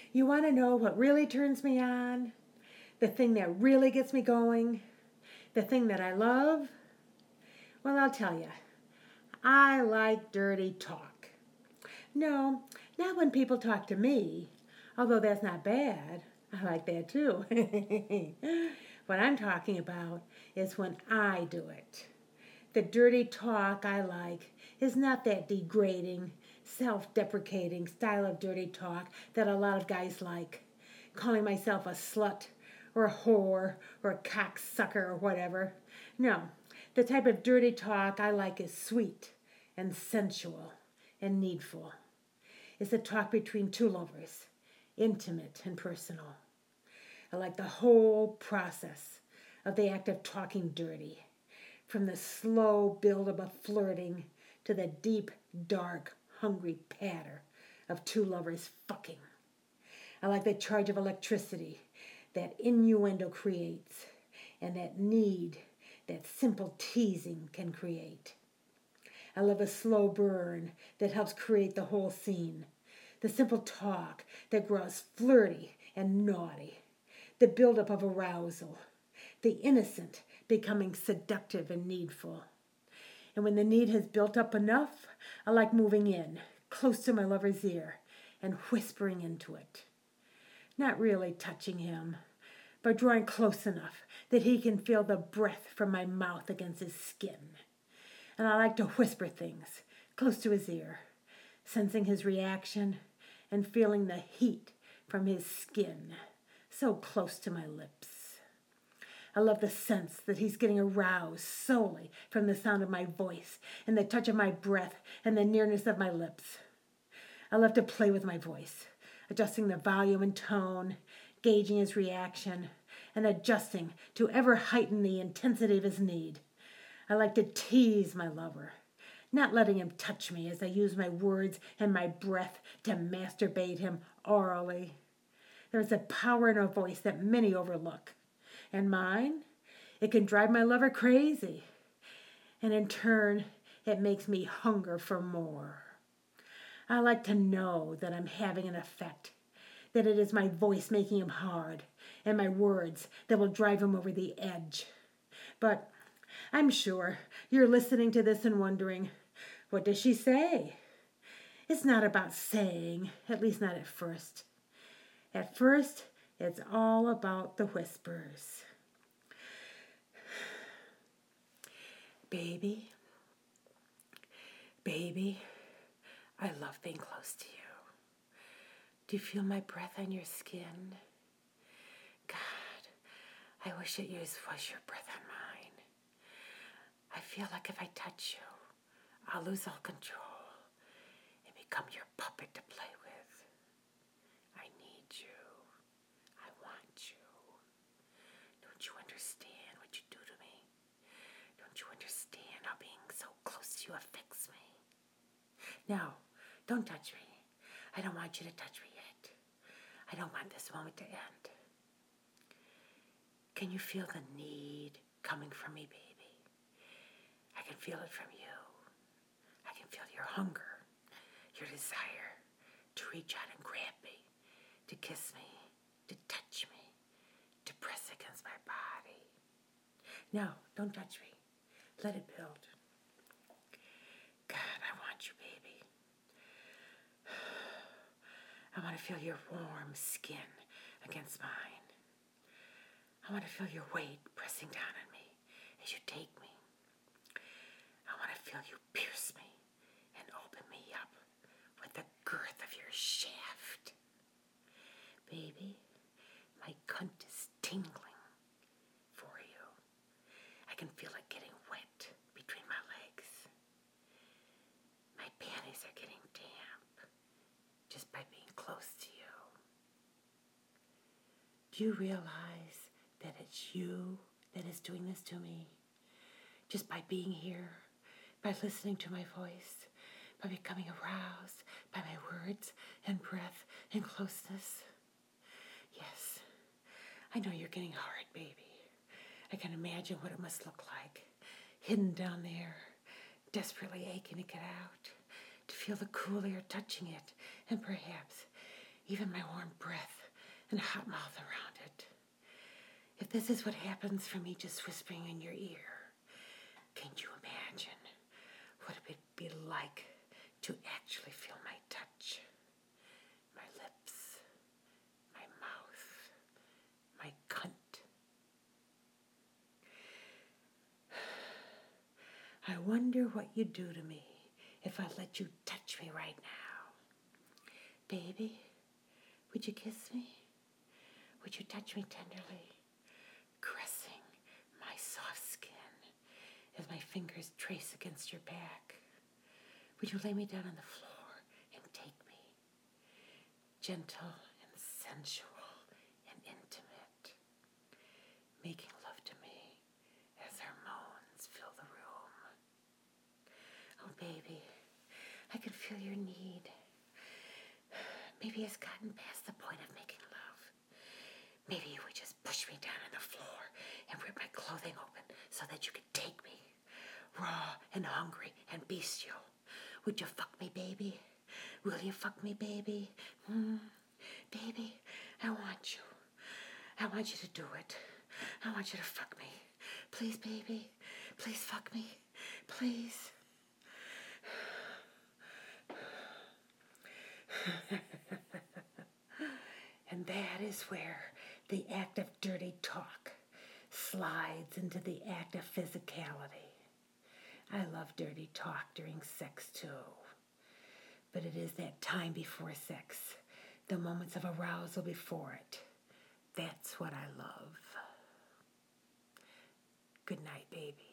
You want to know what really turns me on? The thing that really gets me going? The thing that I love? Well, I'll tell you. I like dirty talk. No, not when people talk to me, although that's not bad. I like that too. What I'm talking about is when I do it. The dirty talk I like is not that degrading, self deprecating style of dirty talk that a lot of guys like, calling myself a slut or a whore or a cocksucker or whatever. No, the type of dirty talk I like is sweet and sensual and needful. It's the talk between two lovers, intimate and personal. I like the whole process of the act of talking dirty, from the slow build-up of flirting to the deep, dark, hungry patter of two lovers fucking. I like the charge of electricity that innuendo creates and that need that simple teasing can create. I love a slow burn that helps create the whole scene, the simple talk that grows flirty and naughty, the buildup of arousal, the innocent becoming seductive and needful. And when the need has built up enough, I like moving in, close to my lover's ear, and whispering into it. Not really touching him, but drawing close enough that he can feel the breath from my mouth against his skin. And I like to whisper things close to his ear, sensing his reaction and feeling the heat from his skin so close to my lips. I love the sense that he's getting aroused solely from the sound of my voice and the touch of my breath and the nearness of my lips. I love to play with my voice, adjusting the volume and tone, gauging his reaction, and adjusting to ever heighten the intensity of his need. I like to tease my lover, not letting him touch me as I use my words and my breath to masturbate him orally. There is a power in a voice that many overlook. And mine, it can drive my lover crazy. And in turn, it makes me hunger for more. I like to know that I'm having an effect, that it is my voice making him hard, and my words that will drive him over the edge. But I'm sure you're listening to this and wondering, what does she say? It's not about saying, at least not at first. At first, it's all about the whispers. Baby, baby, I love being close to you. Do you feel my breath on your skin? God, I wish it was your breath on mine. I feel like if I touch you, I'll lose all control and become your puppet to play with. I need you. I want you. Don't you understand what you do to me? Don't you understand how being so close to you affects me? No, don't touch me. I don't want you to touch me yet. I don't want this moment to end. Can you feel the need coming from me, baby? I can feel it from you. I can feel your hunger, your desire to reach out and grab me, to kiss me, to touch me, to press against my body. No, don't touch me. Let it build. God, I want you, baby. I want to feel your warm skin against mine. I want to feel your weight pressing down on me as you take me. I want to feel you pierce me and open me up with the girth of your shaft. Baby, my cunt is tingling for you. I can feel it getting wet between my legs. My panties are getting damp just by being close to you. Do you realize that it's you that is doing this to me? Just by being here, by listening to my voice, by becoming aroused by my words and breath and closeness. Yes, I know you're getting hard, baby. I can imagine what it must look like, hidden down there, desperately aching to get out, to feel the cool air touching it, and perhaps even my warm breath and hot mouth around it. If this is what happens for me just whispering in your ear, can you imagine what it would be like to actually feel my touch, my lips, my mouth, my cunt? I wonder what you'd do to me if I let you touch me right now. Baby, would you kiss me? Would you touch me tenderly, caressing my soft skin as my fingers trace against your back? Would you lay me down on the floor and take me, gentle and sensual and intimate, making love to me as our moans fill the room? Oh, baby, I can feel your need. Maybe it's gotten past the point of making love. Maybe you would just push me down on the floor and rip my clothing open so that you could take me, raw and hungry and bestial. Would you fuck me, baby? Will you fuck me, baby? Baby, I want you. I want you to do it. I want you to fuck me. Please, baby. Please fuck me. Please. And that is where the act of dirty talk slides into the act of physicality. I love dirty talk during sex too. But it is that time before sex, the moments of arousal before it. That's what I love. Good night, baby.